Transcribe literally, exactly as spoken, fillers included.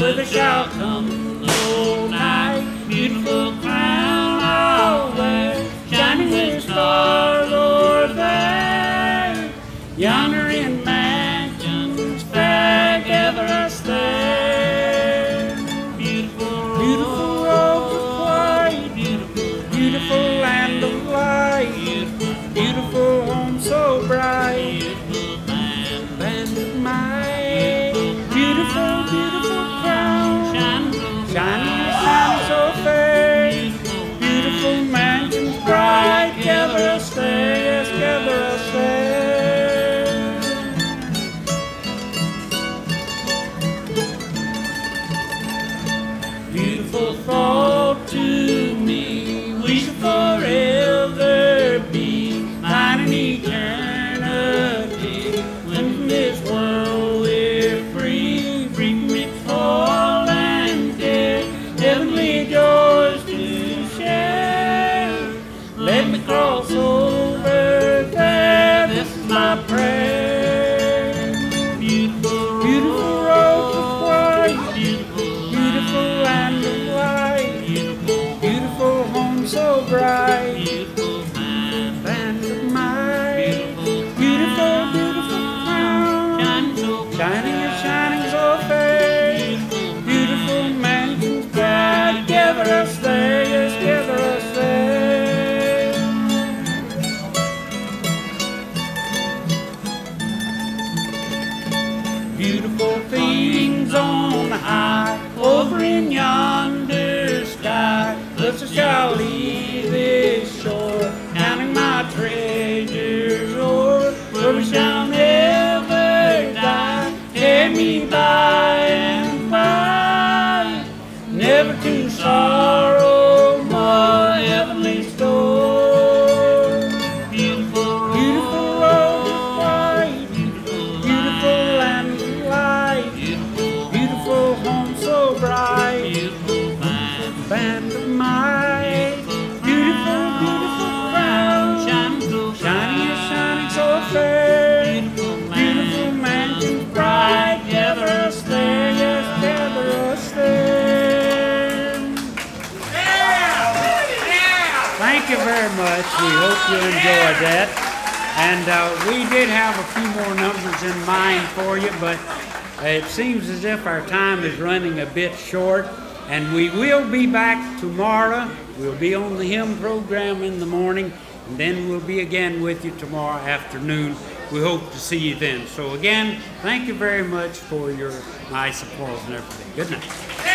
with a shout come the whole night. Beautiful crown I'll wear, shining with stars o'er there. Yonder in mansions fair gather us there. Beautiful, beautiful robes of white, beautiful, beautiful land of light, beautiful, beautiful home so bright, beautiful band, band of might. Beautiful, beautiful crown, shining, shining, shining so fair. Beautiful mansions bright, gather us there, yes, gather us there. Beautiful thought to me, we shall forever be mine in eternity. When from this world we're free, free from its toil and care, heavenly joys to share. Let me cross over there, this is my prayer. Beautiful, beautiful robes of white, beautiful, beautiful land of light, beautiful, beautiful home so bright, beautiful band, band of might, beautiful, beautiful crown, shining and shining so fair, beautiful mansions bright, gather us there, yes, gather us there. Beautiful things on high, over in yonder sky, thus I shall leave this shore, counting my treasures o'er, where we shall never die. Carry me by and by, never to sorrow more, heavenly store. Beautiful, beautiful robe of white, beautiful, beautiful land of light, beautiful, beautiful home so bright, beautiful band, band of might, beautiful, beautiful crown, shining, shining and shining so fair, beautiful mansions bright, gather us there, yes, gather us there. Thank you very much. We hope you enjoyed that. And uh, we did have a few more numbers in mind for you, but it seems as if our time is running a bit short. And we will be back tomorrow. We'll be on the hymn program in the morning, and then we'll be again with you tomorrow afternoon. We hope to see you then. So again, thank you very much for your nice applause and everything. Good night.